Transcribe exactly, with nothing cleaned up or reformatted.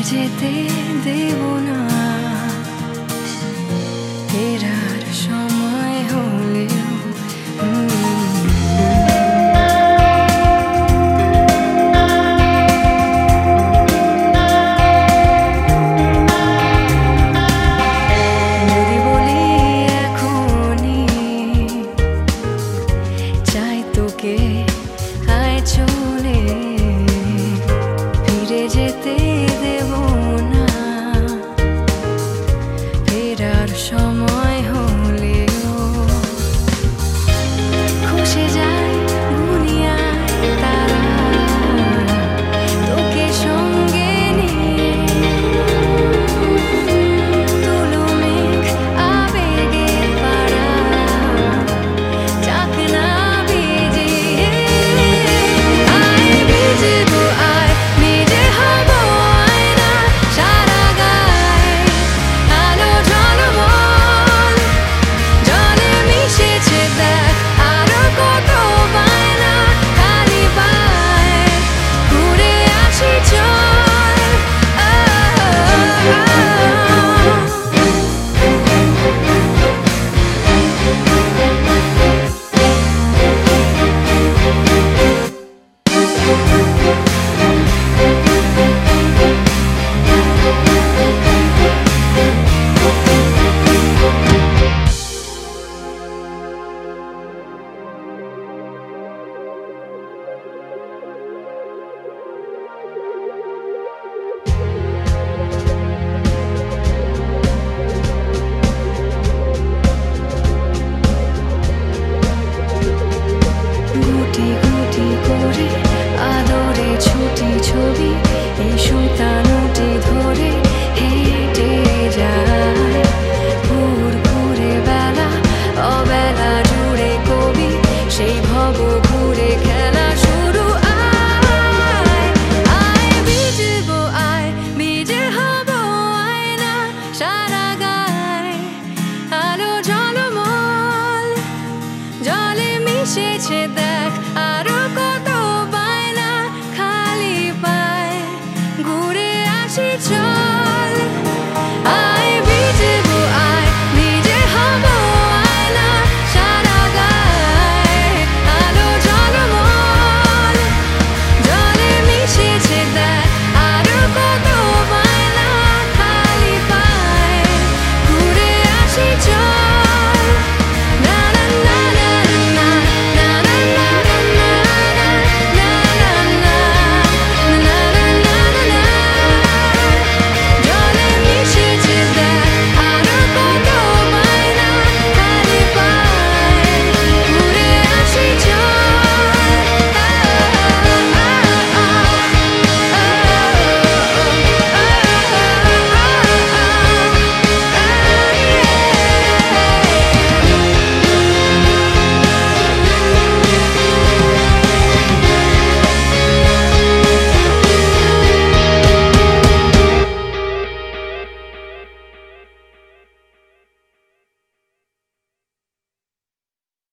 যেতে দেব না, ফেরার সময় হলেও যদি বলি এখনই চাই তোকে, আয় চলে, ফিরে যেতে দেব না, ফেরার সময় হলেও খসে যায় দুনিয়ায় তারা, তোকে সঙ্গে নিয়ে তুলো মেঘ আবেগের পাড়া, যাক না ভিজিয়ে আয় ভিজবো, আয় ভিজে হব আয়না সারা গায়ে, আলো ঝলমল জলে মিশেছে দেখ আরো কত বায়না, খালি পায়ে ঘুরে আসি চল। গুটি গুটি করে আদরে ছুটি ছবি, এই সুতানুটি ধরে হেঁটে যায়, ভোর ভোরে বেলা অবেলা জুড়ে কবি, সেই ভব ঘুরে খেলা শুরু। আয় আয় ভিজবো, আয় ভিজে হব আয়না সারা গায়ে, আলো ঝলমল জলে মিশেছে দেখ আরো কত বায়না, খালি পায়ে ঘুরে আসি চল।